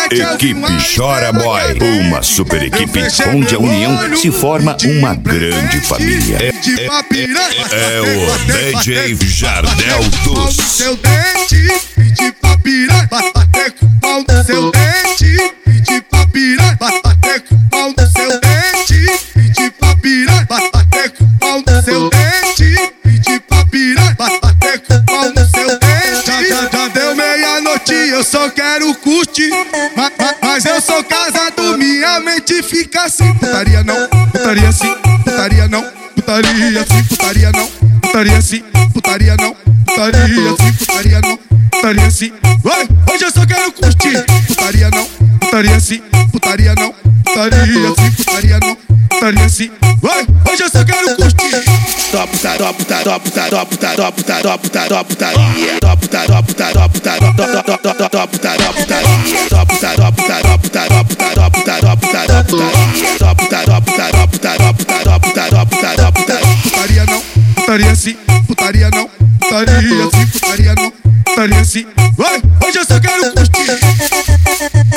Equipe Chora Boy, uma super equipe onde a união se forma uma grande família. É o DJ Jardel dos seu dente, pedi pra pirar, bater com o pau no seu dente, pedi pra pirar, bater com o pau no seu dente, pedi pra pirar, bater com o pau no seu dente, pedi pra pirar, bater com o pau no seu dente. Já deu meia-noite, eu só quero curtir, mas eu sou casado, minha mente fica assim. Putaria não, putaria sim, putaria não, putaria sim, putaria não, putaria sim, putaria não, putaria sim, putaria não, putaria sim. Hoje eu só quero curtir. Putaria não, putaria sim, putaria não, putaria sim, putaria não, putaria sim. Hoje eu só quero curtir. Putaria não, putaria sim, putaria não, putaria sim, putaria não, putaria sim. Hoje eu só quero curtir.